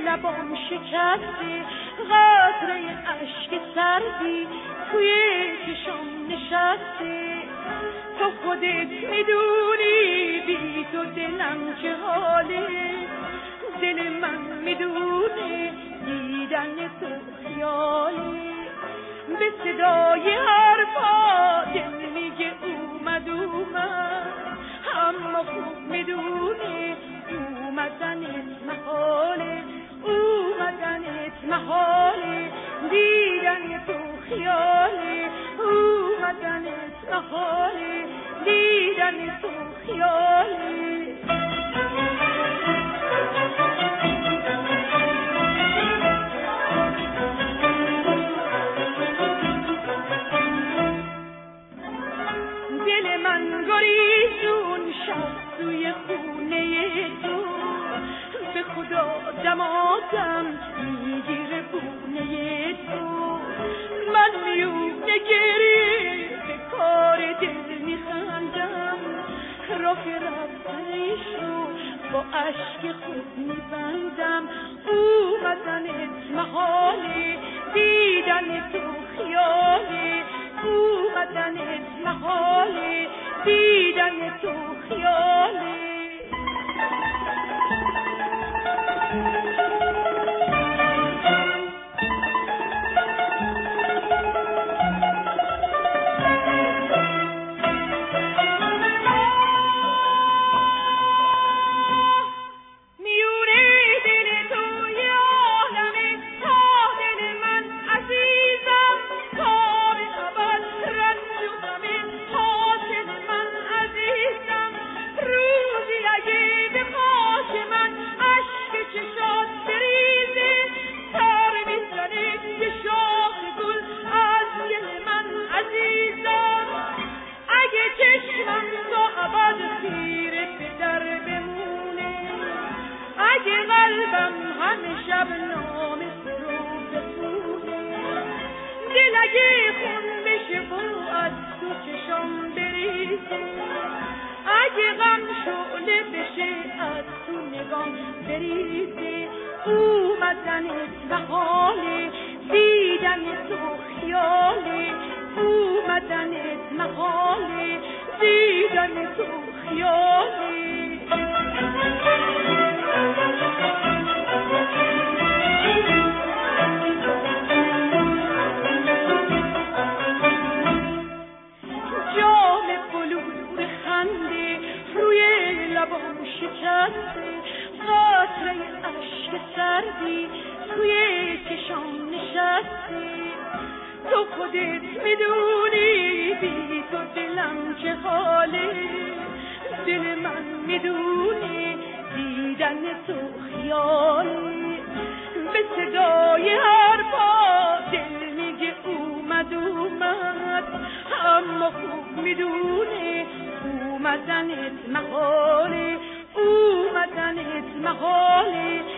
لبام شکسته، قطره اشک سردی توی چشام نشسته. تو خودت میدونی بی تو دلم چه حاله، دل من میدونه دیدن تو خیاله. به صدای حرفا دل میگه اومد، اما خوب میدونه اومدنت محاله، اومدنت محاله، دیدن تو خیاله، اومدنت محاله، دیدن تو خیاله. دل من گریزون شب توی خونه تو، به خدا دمادم میگیره بونه تو. من میونه گریه به کار دل میخندم، راه رفتنشو با عشق خود میبندم. اومدنت محاله، دیدن تو خیاله، اومدنت محاله، دیدن تو خیاله. اومدنت محاله، دیدن تو خیاله، اومدنت محاله، دیدن تو خیاله. جام بلور خنده روی لبام شکسته، قطره اشک سردی توی چشام نشسته. تو خودت میدونی بی تو دلم چه حاله، دل من میدونه دیدن تو خیاله. به صدای حرفا دل میگه اومد، اما خوب میدونه اومدنت محاله، اومدنت محاله،